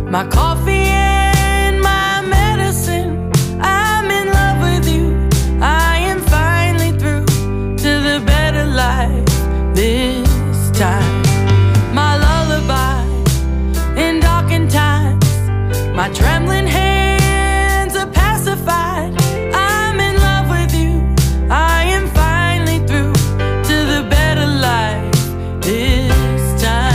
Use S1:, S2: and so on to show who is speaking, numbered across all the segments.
S1: my coffee and my medicine. I'm in love with you. I am finally through to the better life this time. My lullaby in darkened times, my trembling hands are pacified. I'm in love with you. I am finally through to the better life this time.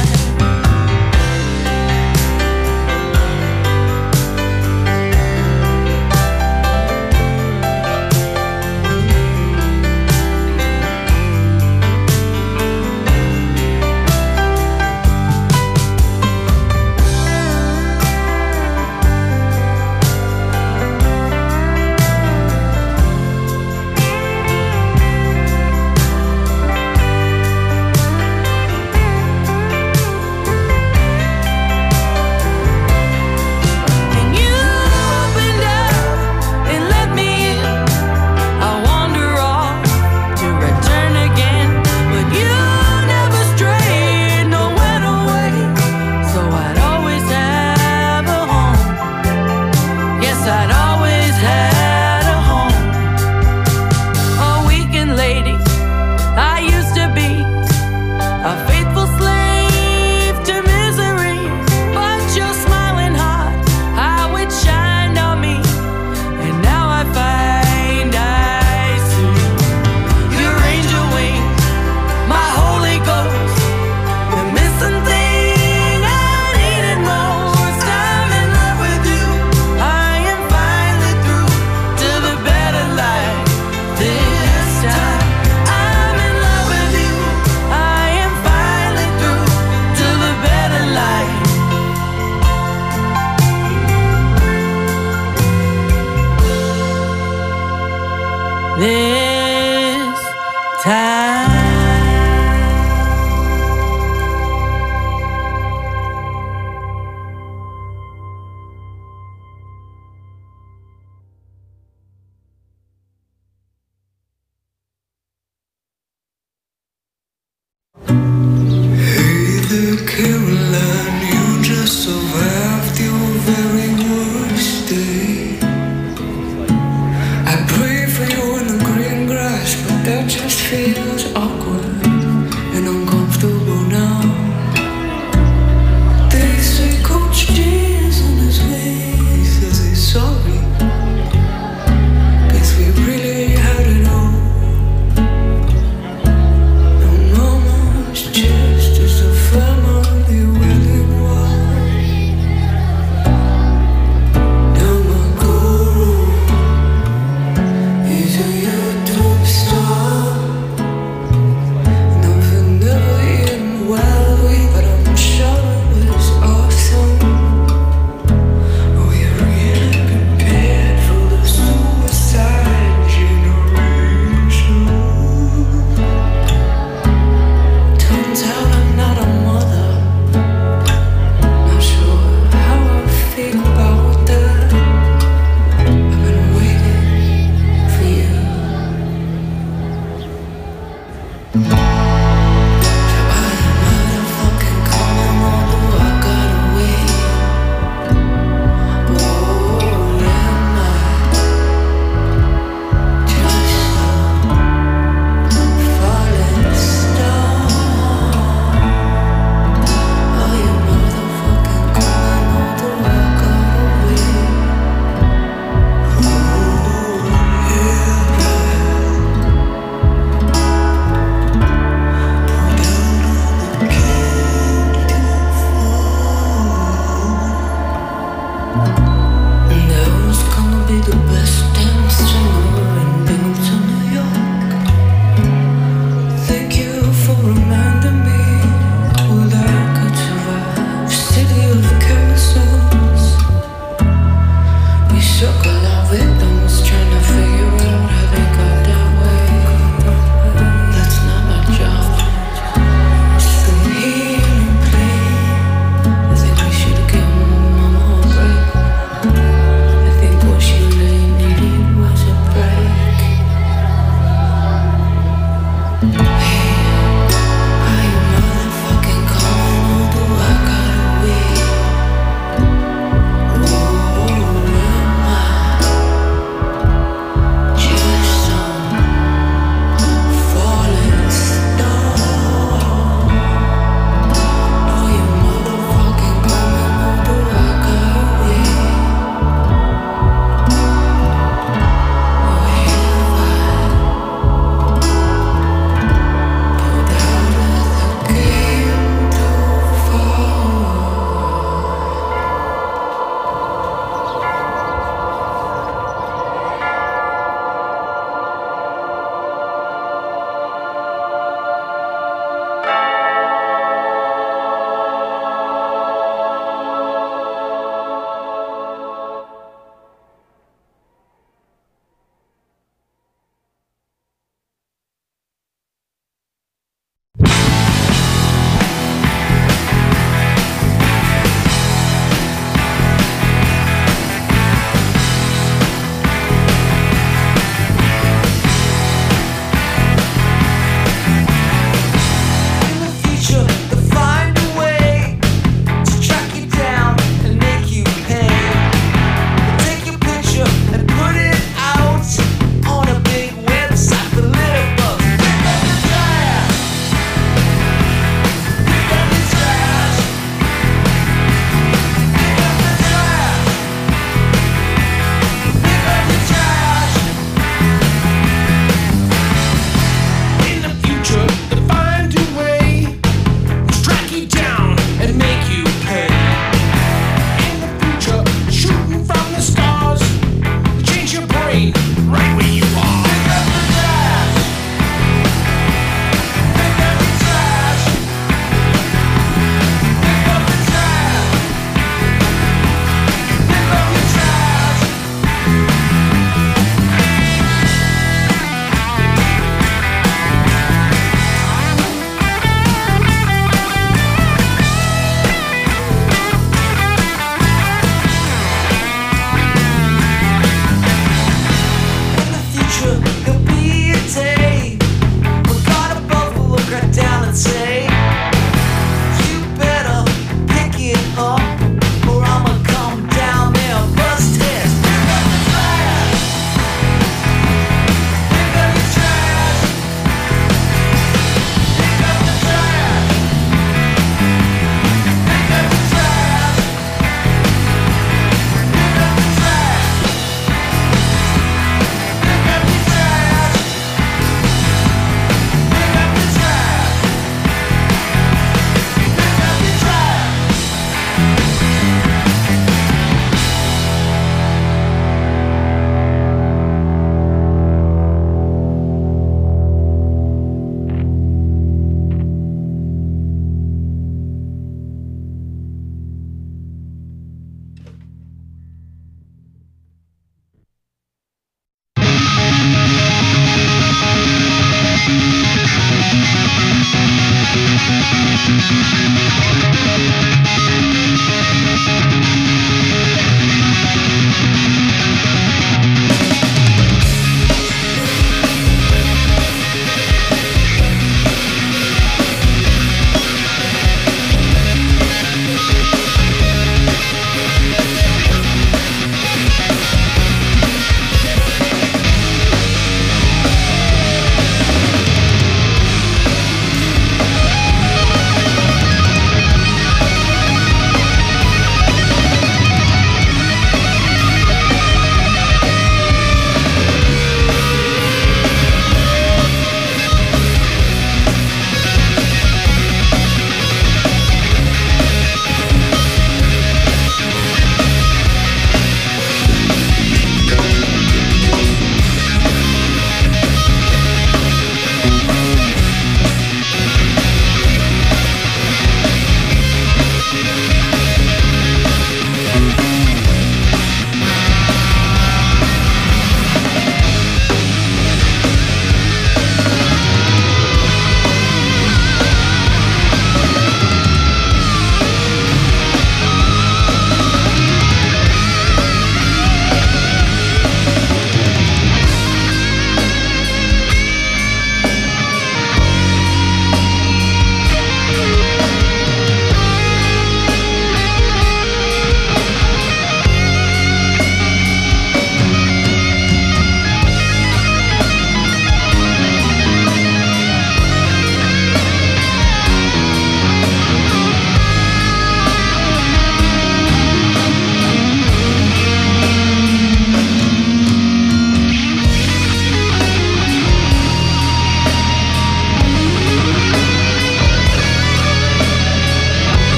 S1: This time.
S2: Hey there, Caroline, you just survived your very worst day. I pray for you in the green grass, but that just feels awkward and uncomfortable now. They say Coach G is on his way, he says he's sorry. Guess we really had it all. And Mama's chest is a family willing wall.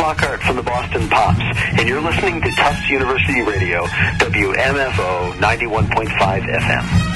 S3: Lockhart from the Boston Pops, and you're listening to Tufts University Radio, WMFO 91.5 FM.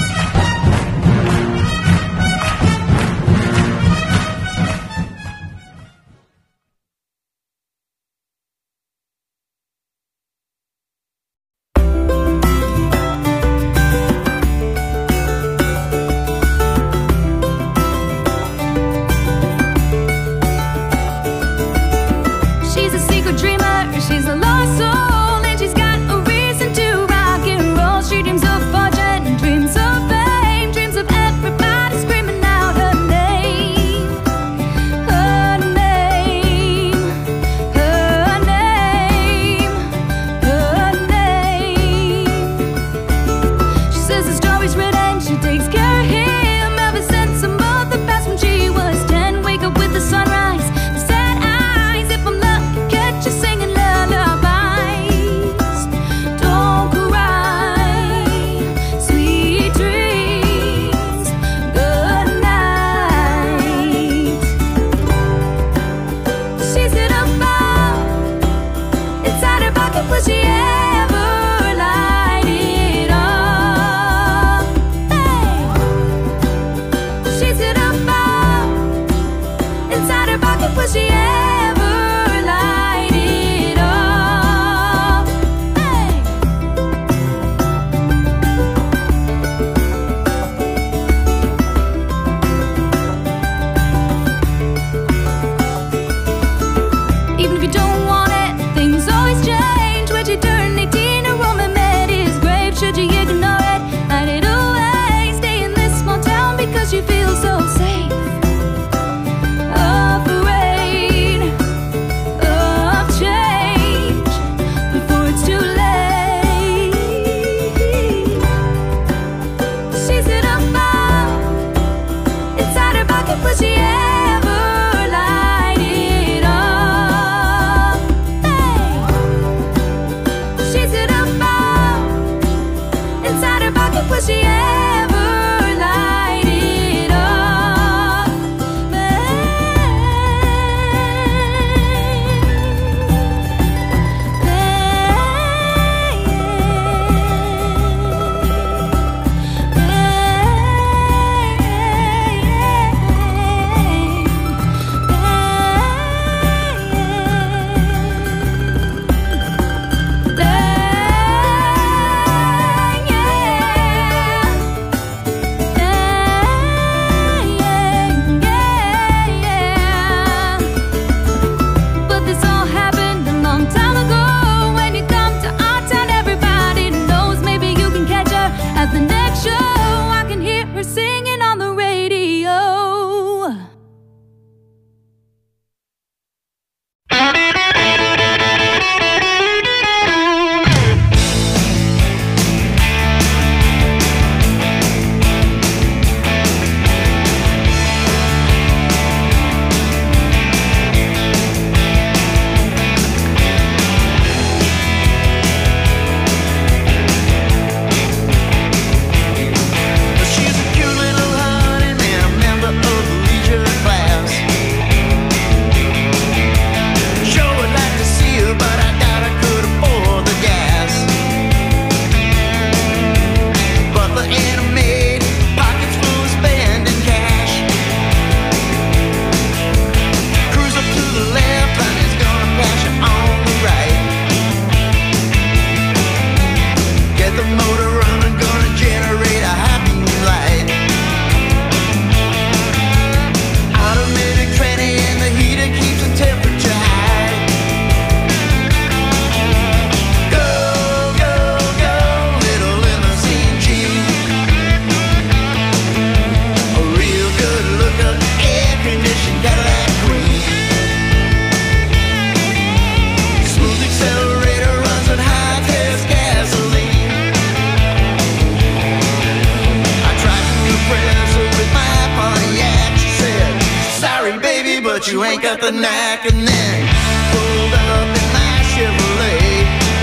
S4: but you ain't got the knack. And then pulled up in my Chevrolet,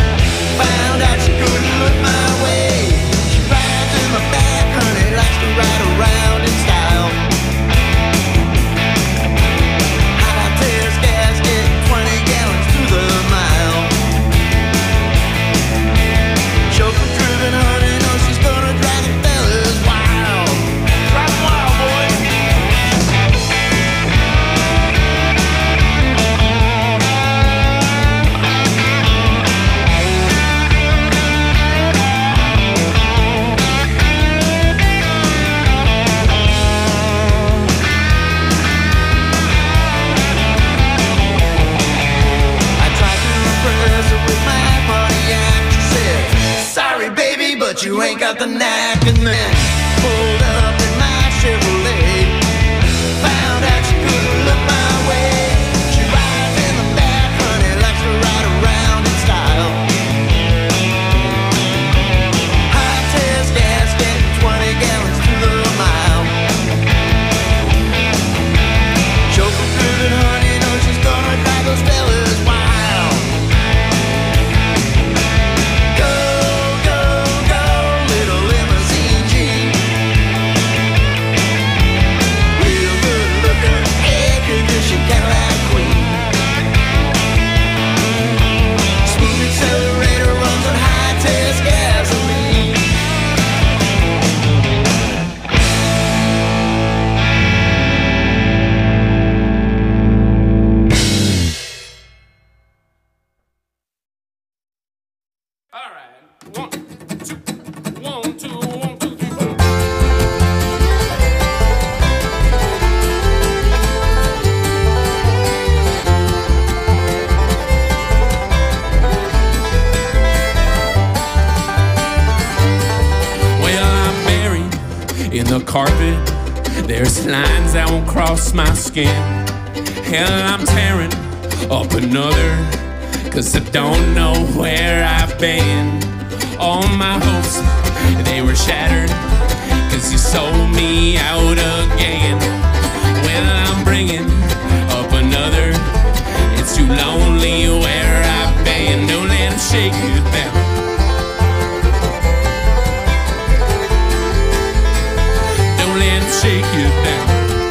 S4: found out she couldn't look my way. She rides in the back, honey, likes to ride around in style. High test gasket, 20 gallon ain't got the knack. And then pulled up in my Chevrolet, found out she couldn't look my way. She rides in the back, honey, likes to ride around in style. High test gas, getting 20 gallons to the mile. Chauffeur driven, honey, knows she's gonna drive those fellas wild. Go, go, go, little limousine Jeep. Real good looking, air conditioned Cadillac queen. Smooth accelerator runs on high test gasoline.
S5: All right. 1, 2, 1, 2, 1, 2, 3, 4. Well, I'm buried in the carpet. There's lines that won't cross my skin. Hell, I'm tearing up another, 'cause I don't know where I've been. All my hopes, they were shattered, 'cause you sold me out again. Well, I'm bringing up another. It's too lonely where I've been. Don't let them shake you down. Don't let them shake you down.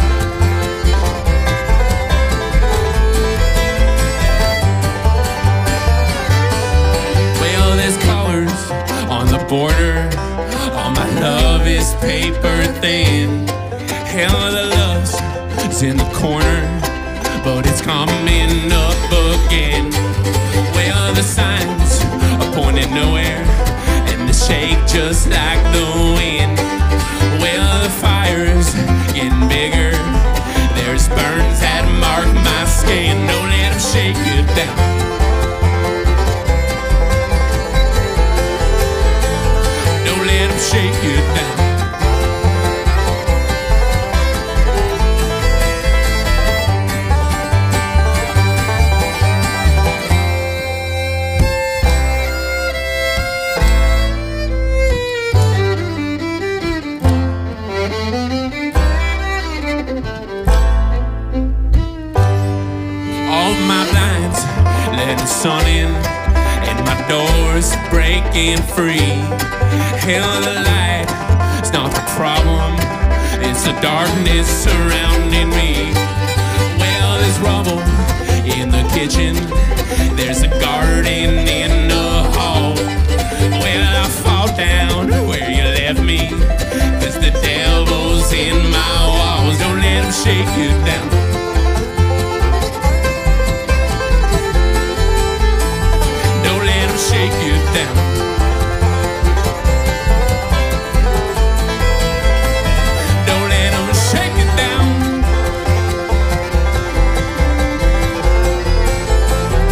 S5: Well, there's colors on the border. All my love is paper thin. Hell, the lust is in the corner, but it's coming up again. Well, the signs are pointing nowhere, and they shake just like the wind. Well, the fire's getting bigger. There's burns that mark my skin. Don't let them shake you down. Don't let them shake you down. All my blinds let the sun in, and my doors breaking free. Hell, the light is not the problem, it's the darkness surrounding me. Well, there's rubble in the kitchen, there's a garden in the hall. Well, I fall down where you left me, 'cause the devil's in my walls. Don't let him shake you down. Don't let him shake you down. Don't let him shake you down.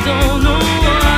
S1: don't know why.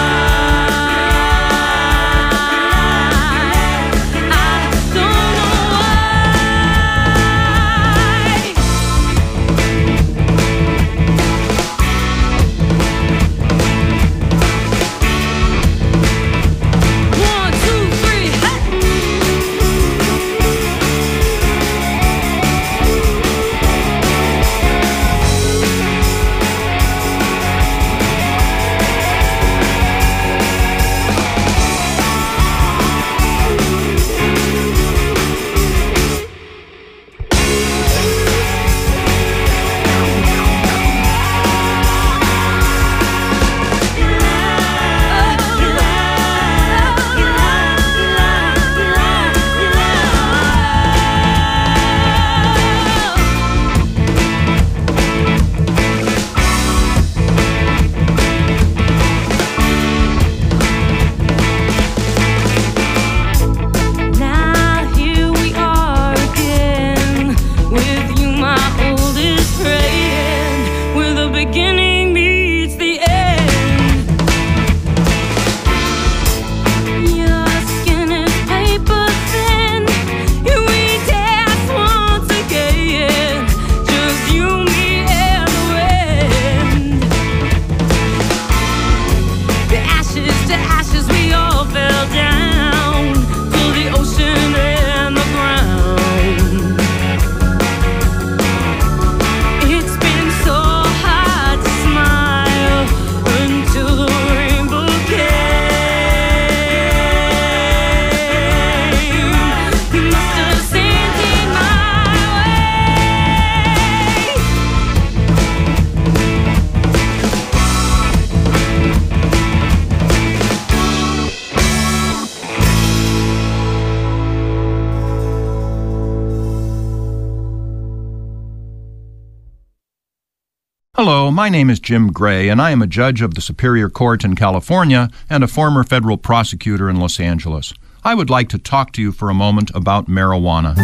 S6: Hello, my name is Jim Gray, and I am a judge of the Superior Court in California and a former federal prosecutor in Los Angeles. I would like to talk to you for a moment about marijuana.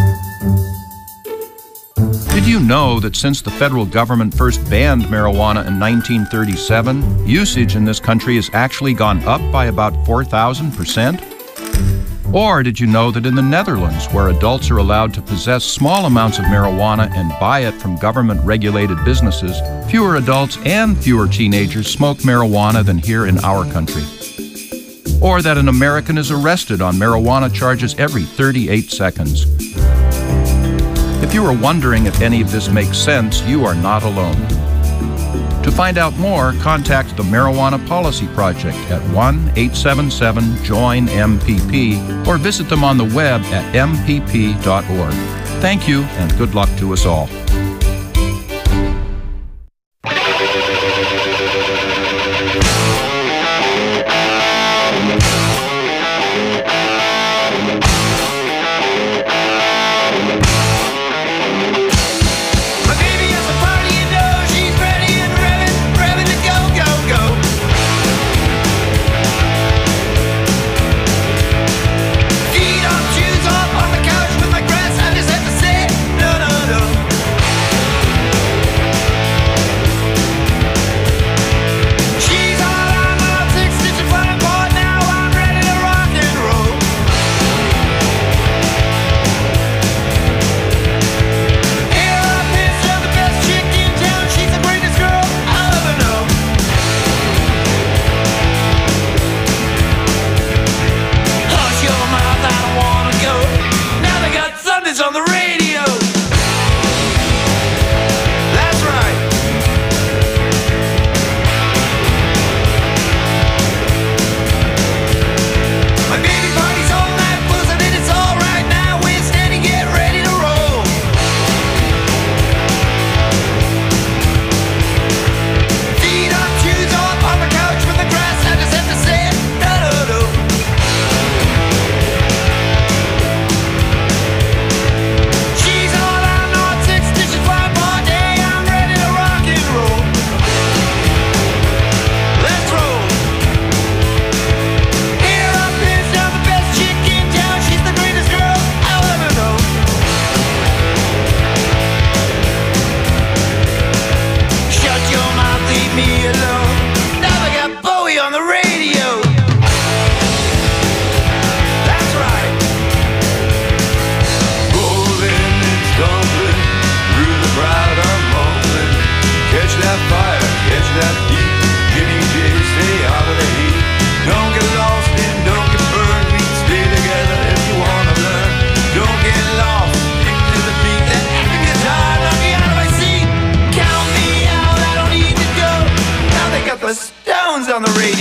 S6: Did you know that since the federal government first banned marijuana in 1937, usage in this country has actually gone up by about 4,000%? Or did you know that in the Netherlands, where adults are allowed to possess small amounts of marijuana and buy it from government-regulated businesses, fewer adults and fewer teenagers smoke marijuana than here in our country? Or that an American is arrested on marijuana charges every 38 seconds? If you are wondering if any of this makes sense, you are not alone. To find out more, contact the Marijuana Policy Project at 1-877-JOIN-MPP or visit them on the web at mpp.org. Thank you, and good luck to us all.
S4: Feet on shoes off on the couch with my grass. I just have to say, no, no, no.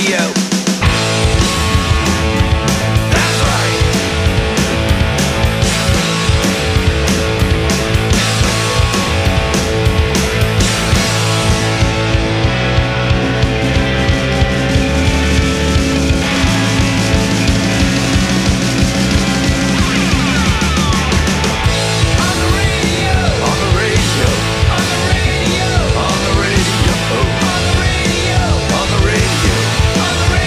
S4: radio. That's right. On the radio.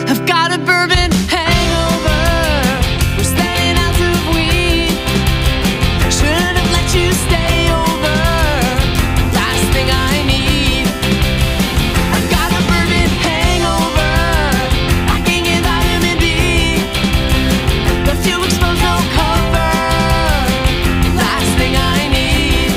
S1: I've got a bourbon hangover. We're standing out of weed. Should have let you stay over. Last thing I need. I've got a bourbon hangover. I can get vitamin D. Left to expose, no cover. Last thing I need.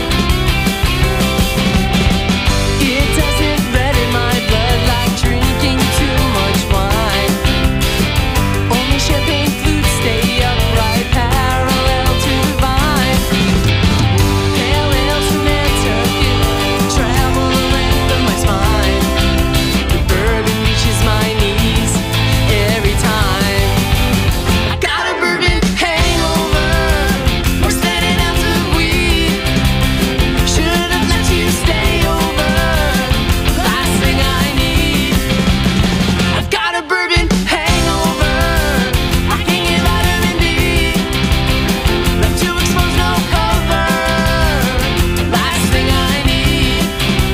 S1: It doesn't redden my blood like drinking too much wine. Only champagne flutes stay upright, parallel to the vine. Pale ales from Nantucket travel the length of my spine. The bourbon reaches my knees every time. I got a bourbon hangover. We're standing out of weed. Should have let you stay over. Last thing I need. I've got a bourbon hangover. I can get vitamin D. Left to expose, no cover. Last thing I need.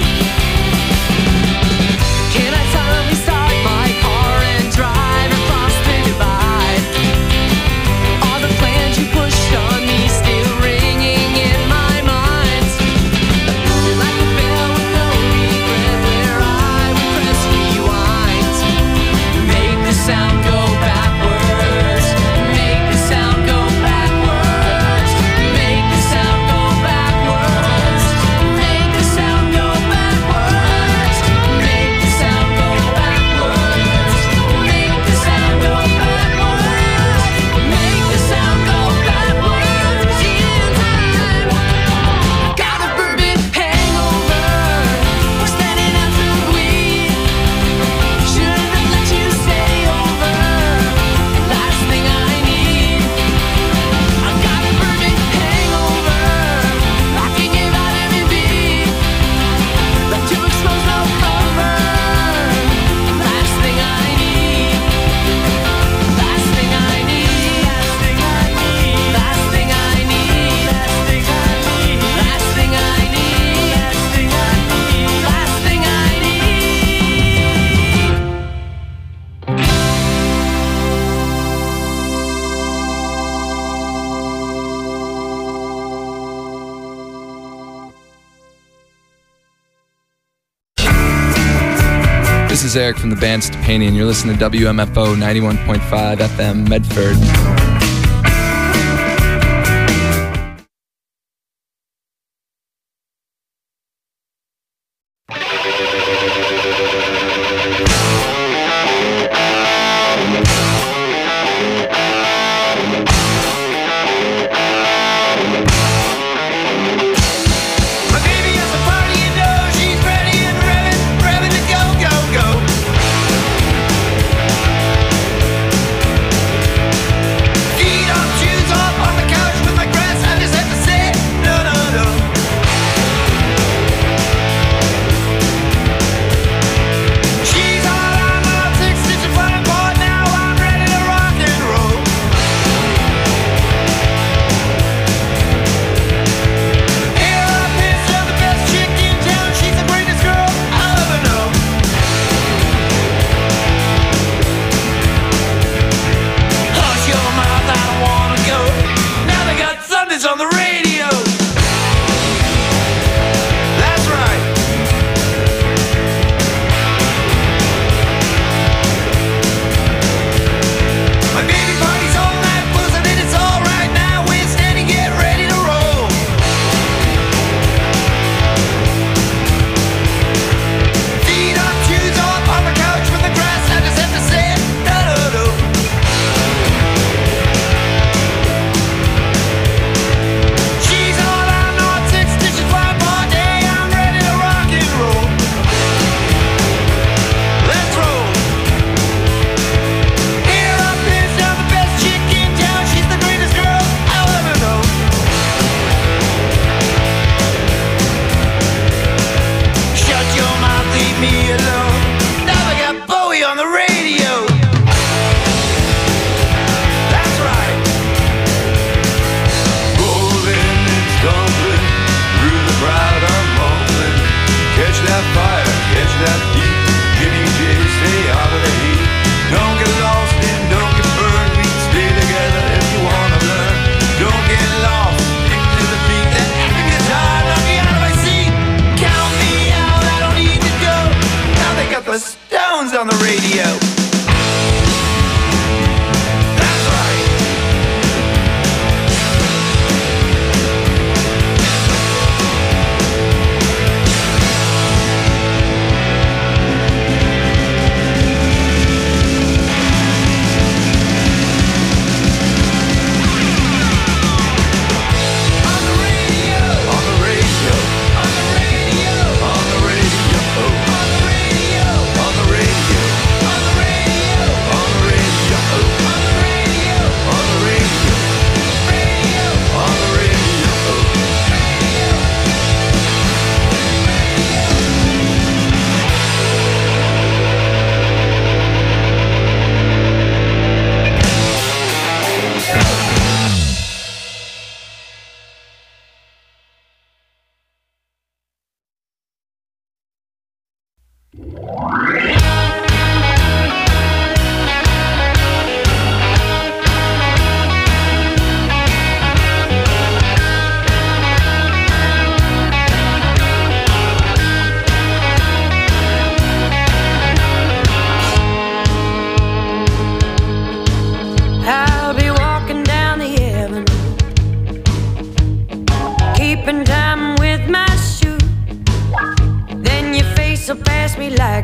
S1: Can I suddenly start my car and drive across the divide? All the plans you pushed on me still ringing in my mind. You're like a bell with no regret where I would press rewind. Make the sound go backwards. Make the sound go backwards. Make the sound go backwards. Make the sound go backwards. Make the sound go backwards. Make the sound go backwards. Make the sound go backwards in time. Got a bourbon hangover. We're standing out of weed. Shouldn't have let you stay over. Last thing I need. I've got a bourbon hangover. I can get vitamin B. Left to expose, no cover. Last thing I need. Last thing I need. Last thing I need. Last thing I need. Last thing I need. Last thing I need.
S7: This is Eric from the band Stepanian. You're listening to WMFO 91.5 FM Medford.
S4: My baby has a party and knows she's ready and revving to go, go, go.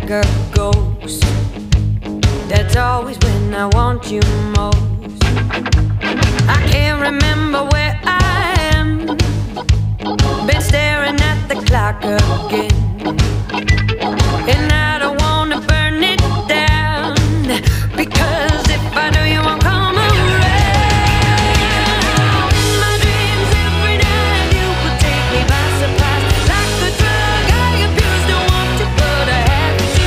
S8: like a ghost. That's always when I want you most. I can't remember where I am. Been staring at the clock again. And I don't wanna burn it down, because if I do, you won't come around. In my dreams every night, you would take me by surprise. Like a drug I abuse, don't want to, but I have to.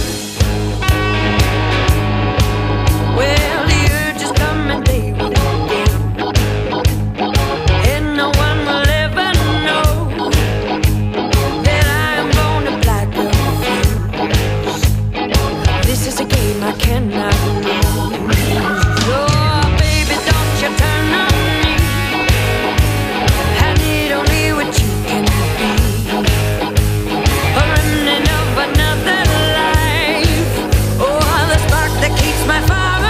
S8: Well, the urge is coming, they will again. And no one will ever know that I am gonna black a fuse. This is a game I cannot lose. Oh, baby, don't you turn on me. I need only what you can be. A remnant of another life. Oh, the spark that keeps my fire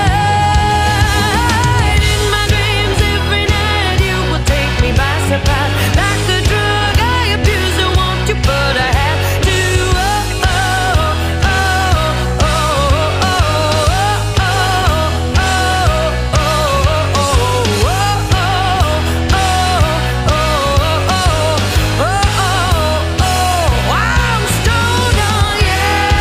S8: alive. In my dreams every night, you will take me by surprise. Like a drug I abuse, don't want you, but I have to. I'm stoned on you.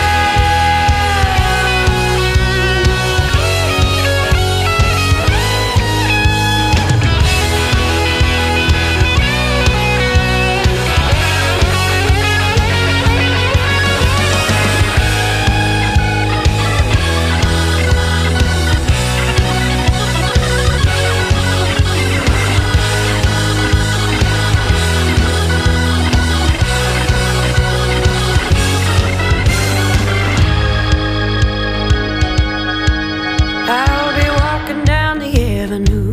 S8: I'll be walking down the avenue,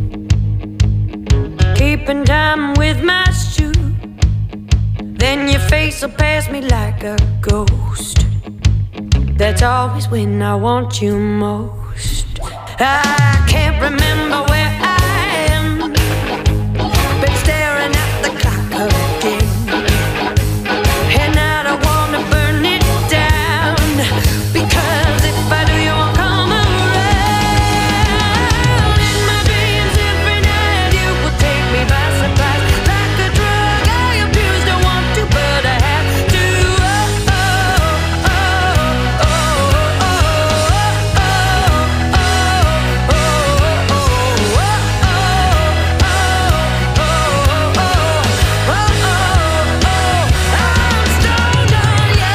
S8: keeping time with my shoe. Then your face will pass me like a ghost. That's always when I want you most. I can't remember where I am. Been staring at the clock again. And I don't wanna burn it down, because if I do, you won't come around. In my dreams every night, you will take me by surprise. Like a drug I abuse, don't want to, but I have to. I'm stoned on you.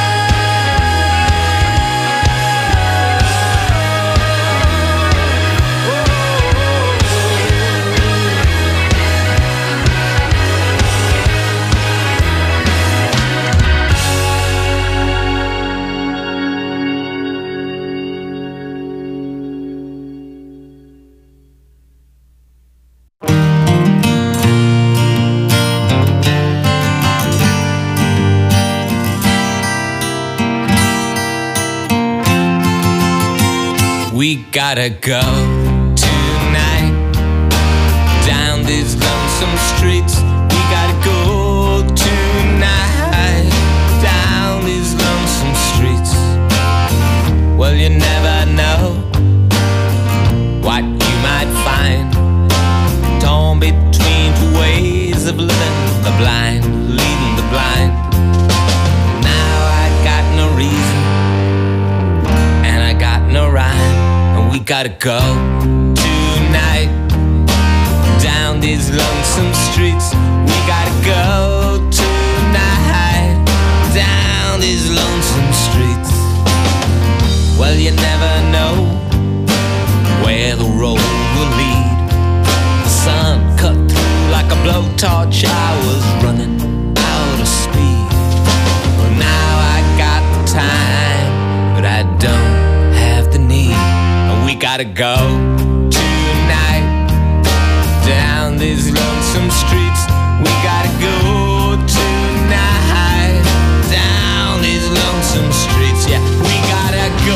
S5: We gotta go tonight down these lonesome streets. We gotta go tonight down these lonesome streets. Well, you never know what you might find torn between two ways of living, the blind leading the blind. Now I got no reason and I got no rhyme, and we gotta go tonight down these lonesome streets. We gotta go tonight down these lonesome streets. Well, you never know where the road will lead. The sun cut through like a blowtorch. I was running out of speed. Well, now I got the time, but I don't have the need. And we gotta go tonight down these lonesome streets. We gotta go tonight down these lonesome streets. Yeah, we gotta go.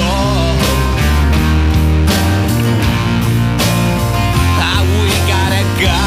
S5: We gotta go.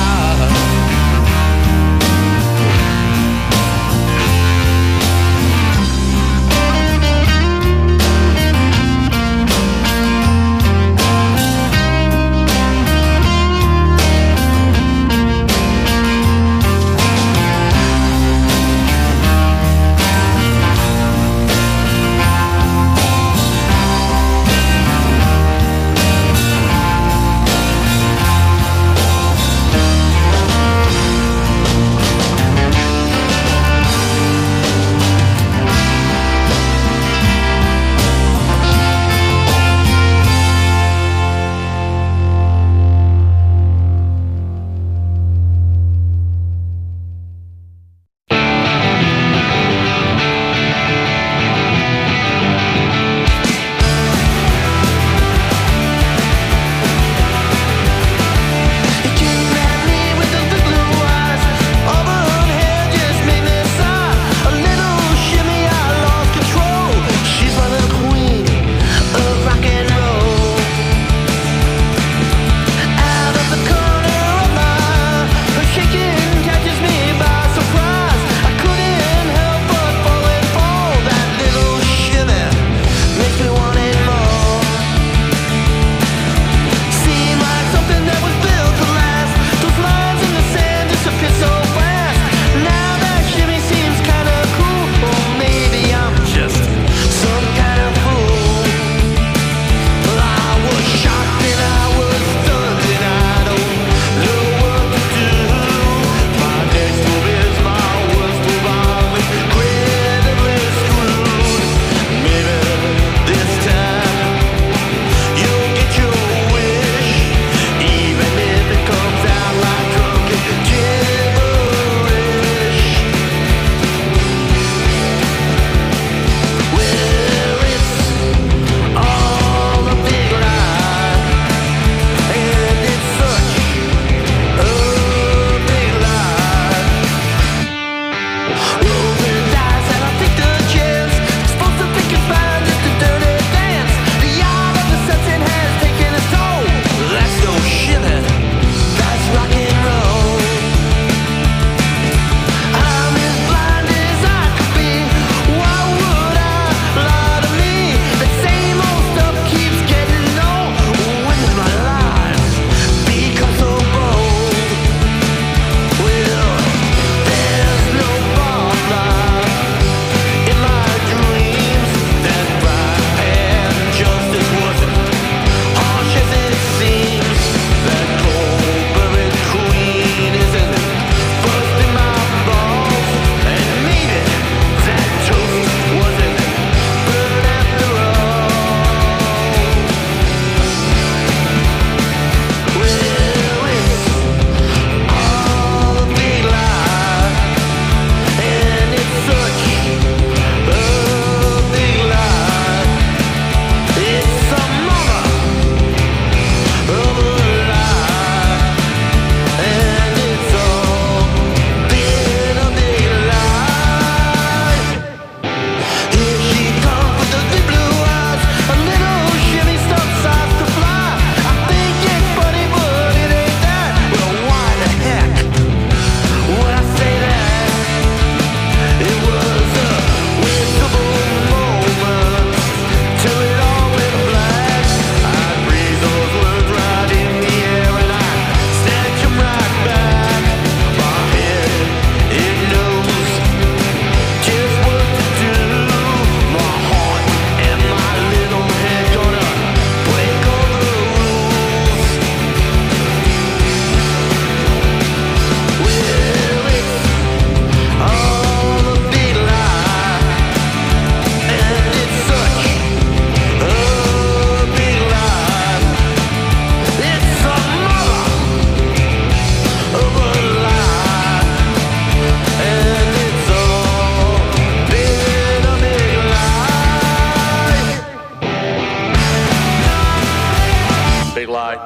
S9: Big lie.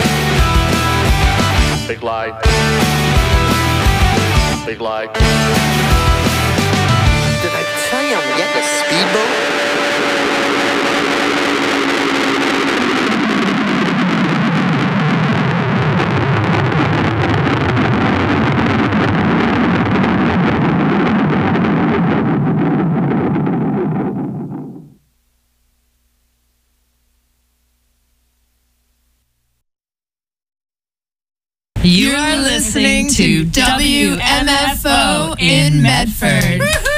S9: Big lie. Big lie.
S4: Did I tell you I'm getting a speedboat?
S10: You are listening to WMFO in Medford.